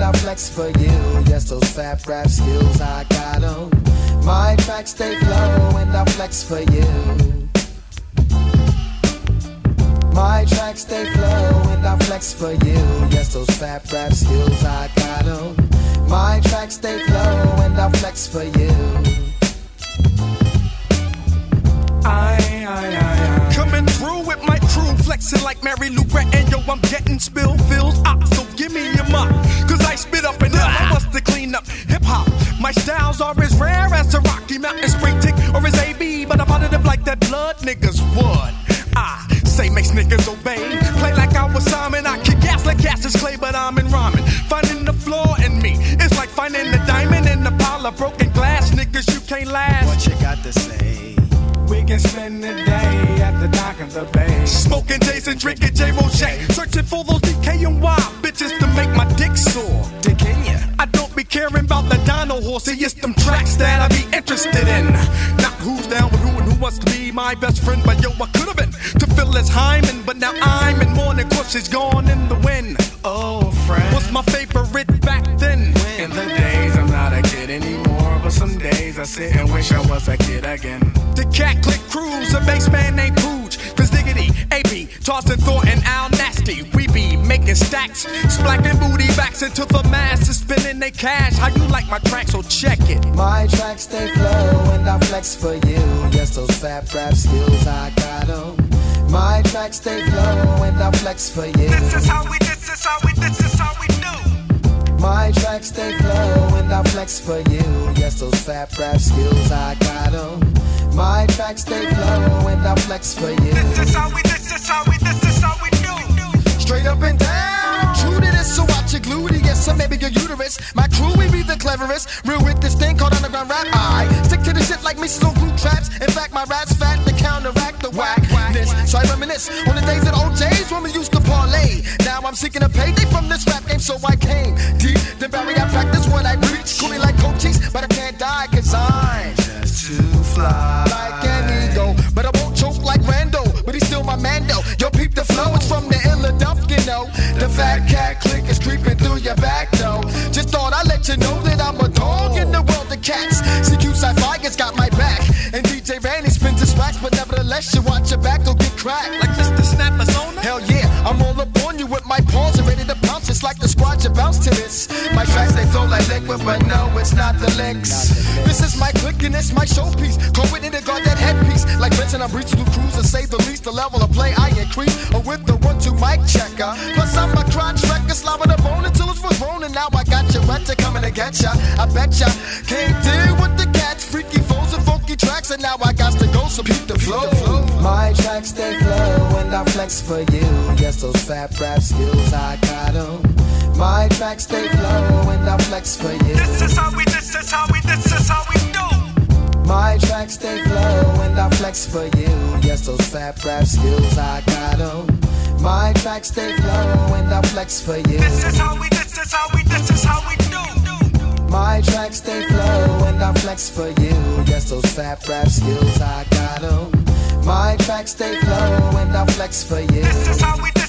I flex for you. Yes, those fat rap skills, I got 'em. My tracks stay flow and I flex for you. My tracks stay flow and I flex for you. Yes, those fat rap skills, I got 'em. My tracks stay flow and I flex for you. Coming through with my crew, flexing like Mary Lou Retton. Yo, I'm getting spill fills up, so give me your mop. Cause I spit up and down, I must to clean up hip-hop. My styles are as rare as the Rocky Mountain Spring Tick or as AB, but I'm positive like that blood niggas would. I say makes niggas obey. Play like I was Simon, I kick ass like Cassius Clay, but I'm in rhyming. Finding the flaw in me, it's like finding the diamond in a pile of broken glass. Niggas, you can't last. What you got to say? We can spend the day at the dock of the bay, smoking J's and drinking J. Roche, searching for those DKNY bitches to make my dick sore. Kenya. I don't be caring about the dino horse, it's them tracks that I be interested in. Not who's down with who and who wants to be my best friend, but yo, I could have been to Phyllis Hyman, but now I'm in mourning cause she's gone in the wind. Oh, friend, what's my favorite back then? In the days I'm not a kid anymore, but some days I sit and wish I was a kid again. The Cat Click Cruise, a bass man named Pooch, Chris Diggity, AP, Charleston Thornton, Al Nasty. We be making stacks, splacking booty backs into the masses, spending they cash. How you like my track? So check it. My tracks stay flow and I flex for you. Yes, those fat rap skills, I got 'em. My tracks stay flow and I flex for you. This is how we do. My tracks stay flow and I flex for you. Yes, those fat rap skills, I got 'em. My tracks stay flow and I flex for you. This is how we do. Straight up and down, true to this, so watch your gluteus, or maybe your uterus. My crew, we be the cleverest, real with this thing called underground rap. I stick to the shit like Mrs. on glue traps. In fact, my rap's fat to counteract the whackness. So I reminisce on the days at OJ's when we used to parlay. Now I'm seeking a payday from this rap game, so I came deep. The barrier I practice what I preach. Call me like coaches, but I can't die, cause I'm just too fly. Like an ego, but I won't choke like Rando, but he's still my Mando. Yo, peep the flow, it's from the Philadelphia, you know. The fat cat click is creeping through your back, though. Just thought I'd let you know that I'm a dog in the world of cats. CQ Sci-Fi has got my back, and DJ Randy spins his wax, but nevertheless, you watch your back, go get cracked. Like Mr. Snapper's owner? Hell yeah, I'm all up on you with my paws and ready to bounce. It's like the squad, you bounce to this. My tracks, they flow like liquid, but no, it's not the licks. This is my click and it's my showpiece. Call it in and guard that headpiece. Like Benson, I'm reaching through crews and say the least. The level of play I increase, or with the 1-2 mic checker. Plus I'm a crotch wrecker, slobbing the bone until it's was rolling. Now I got you wet to coming to get ya. I bet ya can't deal with the cats, freaky foes and funky tracks, and now I got to go, so beat the flow. My tracks stay flow and I flex for you. Yes, those fat rap skills, I got 'em. My tracks stay flow and I flex for you. This is how we do. My tracks stay flow and I flex for you. Yes, those fat rap skills, I got 'em. My tracks stay flow and I flex for you. This is how we do. My tracks stay flow and I flex for you. Yes, those fat rap skills, I got 'em. My tracks stay flow and I flex for you. This is how we do.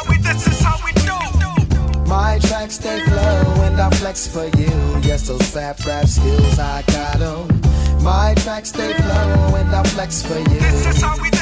My tracks stay flow and I flex for you. Yes, those fat rap skills, I got 'em. My tracks stay flow and I flex for you. This is how we do.